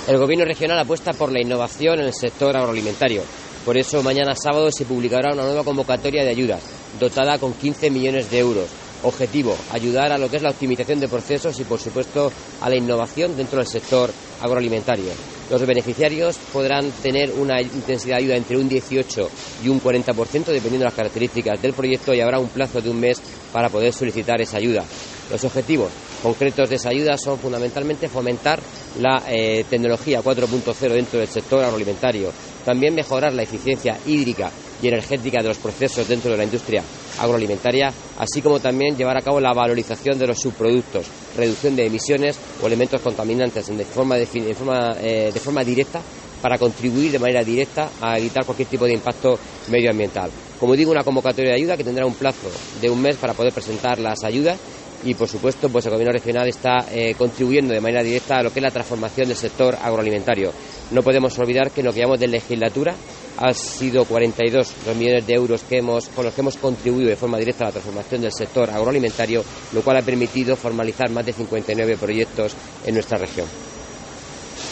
El Gobierno regional apuesta por la innovación en el sector agroalimentario. Por eso mañana sábado se publicará una nueva convocatoria de ayudas, dotada con 15 millones de euros. Objetivo, ayudar a lo que es la optimización de procesos y, por supuesto, a la innovación dentro del sector agroalimentario. Los beneficiarios podrán tener una intensidad de ayuda entre un 18 y un 40%, dependiendo de las características del proyecto, y habrá un plazo de un mes para poder solicitar esa ayuda. Los objetivos concretos de esa ayuda son fundamentalmente fomentar la tecnología 4.0 dentro del sector agroalimentario, también mejorar la eficiencia hídrica y energética de los procesos dentro de la industria agroalimentaria, así como también llevar a cabo la valorización de los subproductos, reducción de emisiones o elementos contaminantes de forma directa, para contribuir de manera directa a evitar cualquier tipo de impacto medioambiental. Como digo, una convocatoria de ayuda que tendrá un plazo de un mes para poder presentar las ayudas y, por supuesto, pues el Gobierno regional está contribuyendo de manera directa a lo que es la transformación del sector agroalimentario. No podemos olvidar que en lo que llamamos de legislatura han sido 42 los millones de euros con los que hemos contribuido de forma directa a la transformación del sector agroalimentario, lo cual ha permitido formalizar más de 59 proyectos en nuestra región.